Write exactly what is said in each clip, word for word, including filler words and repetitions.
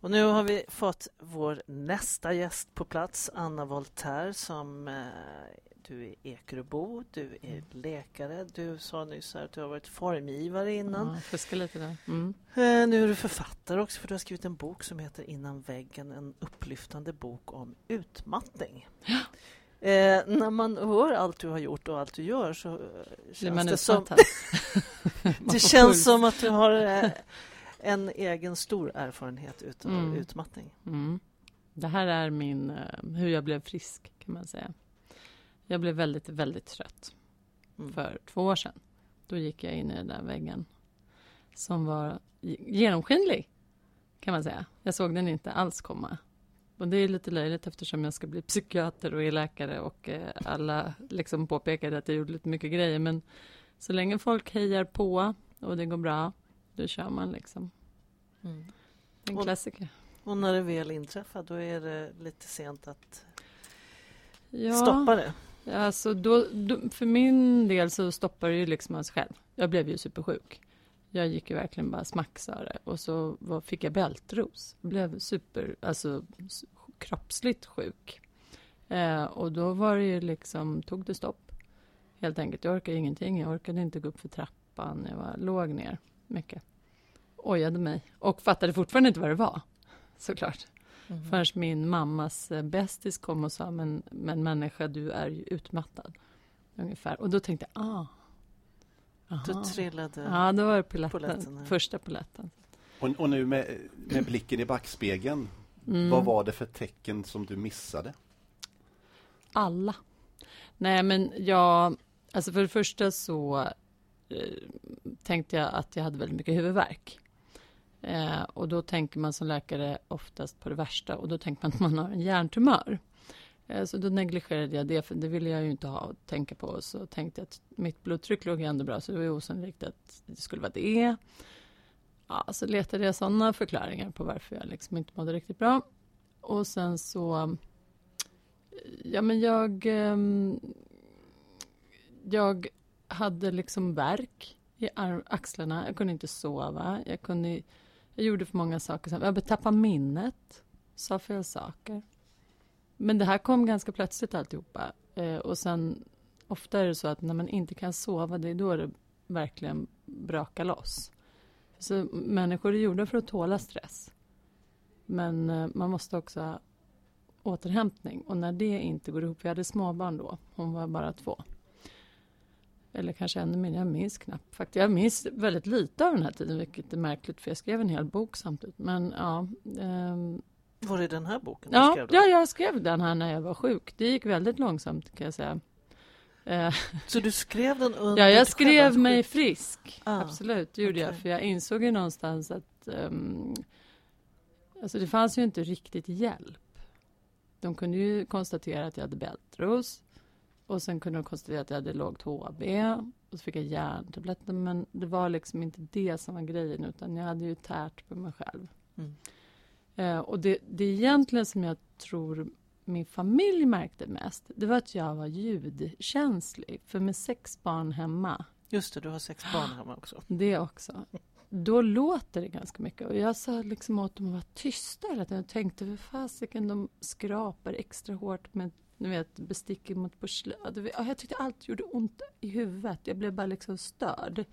Och nu har vi fått vår nästa gäst på plats, Anna Voltaire, som eh, du är Ekeröbo, du är läkare, du sa nyss här att du har varit formgivare innan. Ja, fuska lite där. Mm. Eh, nu är du författare också, för du har skrivit en bok som heter Innan väggen, en upplyftande bok om utmattning. Ja. Eh, när man hör allt du har gjort och allt du gör så eh, känns man det som det känns puls. som att du har eh, en egen stor erfarenhet utav Mm. utmattning. Mm. Det här är min, uh, hur jag blev frisk kan man säga. Jag blev väldigt, väldigt trött Mm. för två år sedan. Då gick jag in i den där väggen som var genomskinlig kan man säga. Jag såg den inte alls komma. Och det är lite löjligt eftersom jag ska bli psykiater och är läkare och eh, alla liksom påpekade att jag gjorde lite mycket grejer. Men så länge folk hejar på och det går bra, då kör man liksom. Mm. En Och- klassiker. Och när det väl inträffar, då är det lite sent att Ja, stoppa det. alltså då, då, för min del så stoppar det ju liksom av sig själv. Jag blev ju supersjuk. Jag gick ju verkligen bara smacksare. Och så var, fick jag bältros. Jag blev super, alltså s- kroppsligt sjuk. Eh, och då var det ju liksom, tog det stopp. Helt enkelt, jag orkade ingenting. Jag orkade inte gå upp för trappan. Jag var, låg ner mycket. Ojade mig. Och fattade fortfarande inte vad det var. Såklart. Mm. Förrän min mammas eh, bästis kom och sa, men, men människa, du är ju utmattad. Ungefär. Och då tänkte jag, ah. Aha. Då trillade Ja, då var det piletten. Polletten, ja. Första piletten. Och, och nu med, med blicken i backspegeln, Mm. vad var det för tecken som du missade? Alla. Nej, men jag... Alltså för det första så eh, tänkte jag att jag hade väldigt mycket huvudvärk. Eh, och då tänker man som läkare oftast på det värsta. Och då tänker man att man har en hjärntumör. Eh, så då negligerade jag det, för det ville jag ju inte ha att tänka på. Så tänkte jag att mitt blodtryck låg ändå bra, så det var ju osannolikt att det skulle vara det. Ja, så letade jag sådana förklaringar på varför jag liksom inte mådde riktigt bra. Och sen så... Ja, men jag... ehm, jag hade liksom värk i ar- axlarna. Jag kunde inte sova. Jag, kunde, jag gjorde för många saker. Jag tappade minnet. Sa fel saker. Men det här kom ganska plötsligt alltihopa. Eh, och sen ofta är det så att när man inte kan sova, det är då det verkligen brakar loss. Så människor är gjorda för att tåla stress. Men eh, man måste också ha återhämtning. Och när det inte går ihop, vi hade småbarn då. Hon var bara två. Eller kanske ännu mindre, jag minns knappt. Faktiskt, jag minns väldigt lite av den här tiden, vilket är märkligt, för jag skrev en hel bok samtidigt. Men ja... ehm, Var det den här boken du ja, skrev då? ja, jag skrev den här när jag var sjuk. Det gick väldigt långsamt, kan jag säga. Eh, Så du skrev den under ja, jag ditt själva skrev sjuk- mig frisk. Ah, Absolut, det gjorde jag. okej. För jag insåg ju någonstans att... ehm, alltså det fanns ju inte riktigt hjälp. De kunde ju konstatera att jag hade bältros. Och sen kunde de konstatera att jag hade lågt H B. Och så fick jag järntabletter. Men det var liksom inte det som var grejen. Utan jag hade ju tärt på mig själv. Mm. Eh, och det, det egentligen som jag tror min familj märkte mest. Det var att jag var ljudkänslig. För med sex barn hemma. Just det, du har sex barn hemma också. Det också. Då låter det ganska mycket. Och jag sa liksom åt dem att vara tysta hela tiden. Jag tänkte, för fasiken, de skrapar extra hårt med, ni vet, bestick mot porslin. Jag tyckte allt gjorde ont i huvudet. Jag blev bara liksom störd.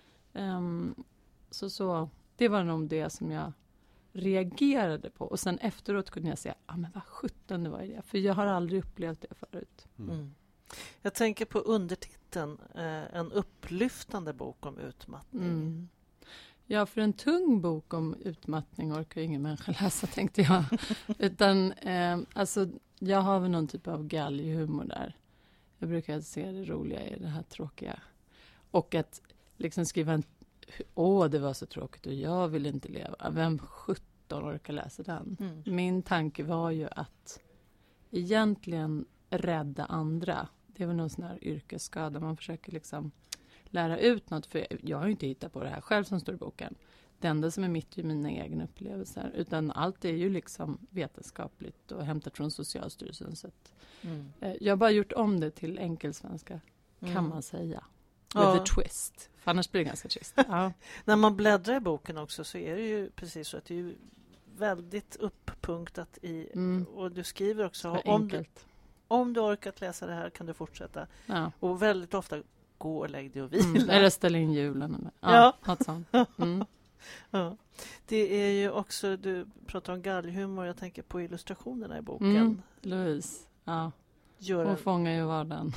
Um, så, så, det var nog det som jag reagerade på. Och sen efteråt kunde jag säga, ja ah, men vad sjutton det var i det. För jag har aldrig upplevt det förut. Mm. Mm. Jag tänker på undertiteln, eh, en upplyftande bok om utmattning. Mm. Ja, för en tung bok om utmattning orkar ingen människa läsa, tänkte jag. Utan, eh, alltså, jag har väl någon typ av galghumor där. Jag brukar se det roliga i det här tråkiga. Och att liksom skriva en, åh det var så tråkigt och jag vill inte leva. Vem sjutton orkar läsa den? Mm. Min tanke var ju att egentligen rädda andra. Det är väl någon sån här yrkesskada. Man försöker liksom lära ut något. För jag har ju inte hittat på det här själv som står i boken. Det enda som är mitt är mina egna upplevelser. Utan allt är ju liksom vetenskapligt och hämtat från Socialstyrelsen. Så att, Mm. eh, jag har bara gjort om det till enkelsvenska, kan Mm. man säga. Ja. With a twist. För annars blir det ganska trist. Ja. När man bläddrar i boken också så är det ju precis så att det är ju väldigt upppunktat i... Mm. Och du skriver också, För om du, enkelt. om du orkat läsa det här kan du fortsätta. Ja. Och väldigt ofta, gå och lägg dig och vila. Mm. Eller ställa in julen. Eller. Ja, Ja. något sånt. Mm. Ja. Det är ju också, du pratar om galghumor, jag tänker på illustrationerna i boken. Mm. Louise, ja. Gör Hon en, fångar ju vardagen.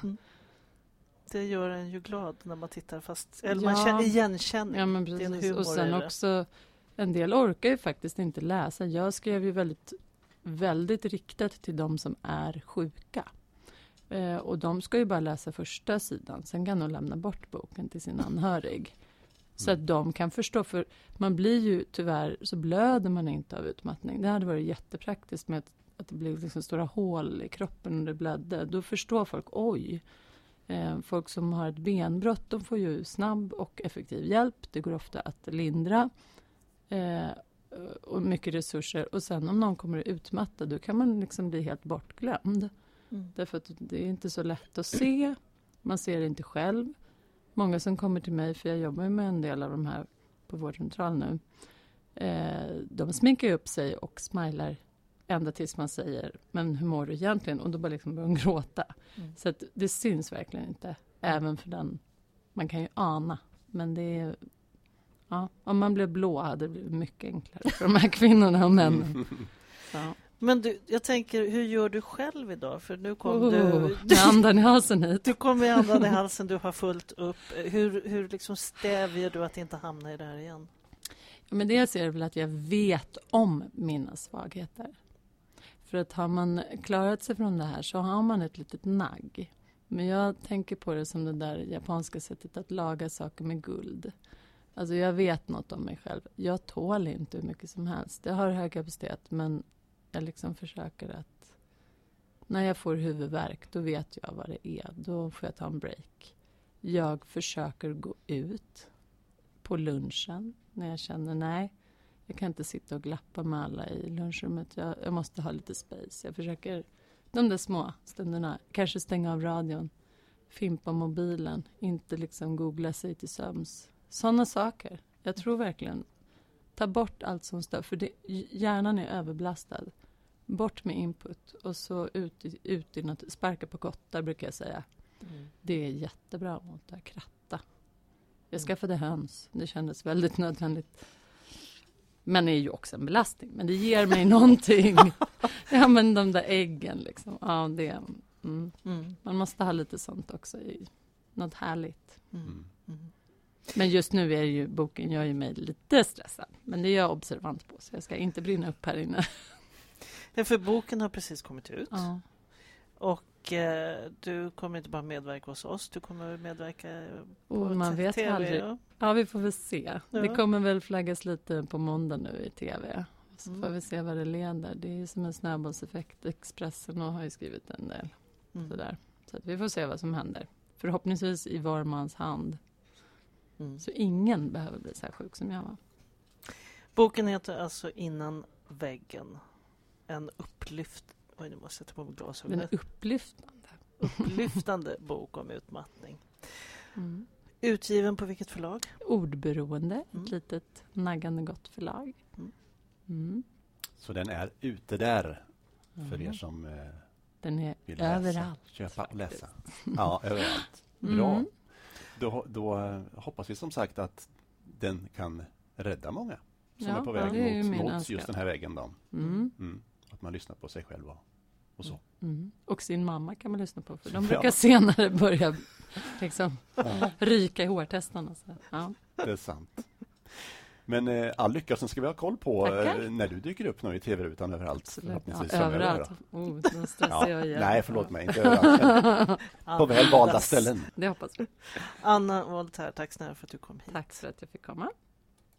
det gör en ju glad när man tittar fast... Eller Ja. man känner igenkänning. Ja, men Det är en precis. humor Och sen i det. också, en del orkar ju faktiskt inte läsa. Jag skrev ju väldigt, väldigt riktat till de som är sjuka. Eh, och de ska ju bara läsa första sidan. Sen kan de lämna bort boken till sin anhörig. Så att de kan förstå. För man blir ju tyvärr, så blöder man inte av utmattning. Det hade varit jättepraktiskt med att, att det blir liksom stora hål i kroppen när det blödde. Då förstår folk, oj. Eh, folk som har ett benbrott, de får ju snabb och effektiv hjälp. Det går ofta att lindra. Eh, och mycket resurser. Och sen om någon kommer utmattad, då kan man liksom bli helt bortglömd. Mm. Därför att det är inte så lätt att se. Man ser det inte själv. Många som kommer till mig, för jag jobbar med en del av de här på vårdcentral nu. Eh, de sminkar upp sig och smilar ända tills man säger, men hur mår du egentligen? Och då bara liksom börjar de gråta. Mm. Så att det syns verkligen inte. Även för den, man kan ju ana. Men det är, ja, om man blev blå hade det blivit mycket enklare för de här kvinnorna och männen. Så. Men du, jag tänker, hur gör du själv idag? För nu kom Oh, du... med andan i halsen hit. Du kom med andan i halsen, du har fullt upp. Hur, hur liksom stävjer du att inte hamna i det här igen? Ja, men dels är det väl att jag vet om mina svagheter. För att har man klarat sig från det här så har man ett litet nagg. Men jag tänker på det som det där japanska sättet att laga saker med guld. Alltså jag vet något om mig själv. Jag tål inte hur mycket som helst. Jag har hög kapacitet, men jag liksom försöker att... När jag får huvudvärk, då vet jag vad det är. Då får jag ta en break. Jag försöker gå ut på lunchen när jag känner nej. Jag kan inte sitta och glappa med alla i lunchrummet. Jag, jag måste ha lite space. Jag försöker de där små stunderna. Kanske stänga av radion. Fimpa mobilen. Inte liksom googla sig till söms. Sådana saker. Jag tror verkligen. Ta bort allt som stör. För det, hjärnan är överbelastad. Bort med input. Och så ut i, ut i något. Sparka på kottar brukar jag säga. Mm. Det är jättebra mot att kratta. Jag skaffade höns. Det kändes väldigt nödvändigt. Men är ju också en belastning. Men det ger mig någonting. Ja, men de där äggen liksom. Ja, det, mm. Mm. Man måste ha lite sånt också. I något härligt. Mm. Mm. Men just nu är ju boken gör ju mig lite stressad. Men det är jag observant på. Så jag ska inte brinna upp här inne. Ja, för boken har precis kommit ut. Ja. Och eh, du kommer inte bara medverka hos oss. Du kommer medverka på Och man vet T V. aldrig. Ja. Ja, vi får väl se. Ja. Det kommer väl flaggas lite på måndag nu i tv. Så Mm. får vi se vad det leder. Det är ju som en snöbollseffekt. Expressen och har ju skrivit en del. Mm. Sådär. Så att vi får se vad som händer. Förhoppningsvis i var mans hand. Mm. Så ingen behöver bli så här sjuk som jag var. Boken heter alltså Innan väggen. En upplyft... Oj, nu måste jag ta på mig Den glasögonen. är upplyftande. Upplyftande bok om utmattning. Mm. Utgiven på vilket förlag? Ordberoende. Mm. Ett litet naggande gott förlag. Mm. Mm. Så den är ute där för Mm. er som eh, Den är vill läsa, överallt. köpa och läsa. Ja, överallt. Bra. Mm. Då, då eh, hoppas vi som sagt att den kan rädda många som Ja, är på ja, väg det är ju mot, min mot önskan. just den här vägen. Då. Mm. Mm. Att man lyssnar på sig själv och, och så. Mm. Och sin mamma kan man lyssna på. För de Ja. brukar senare börja liksom, Ja, ryka i hårtestarna. Så. Ja. det är sant. Men eh, all lycka, sen ska vi ha koll på Tackar. eh, när du dyker upp nu i tv-rutan överallt. Absolut. Ja, förhoppningsvis framöver överallt. då. Oh, då stressar jag igen. Nej, förlåt mig. Inte överallt. På väl valda ställen. Det hoppas vi. Anna Voltaire, tack snälla för att du kom hit. Tack för att jag fick komma.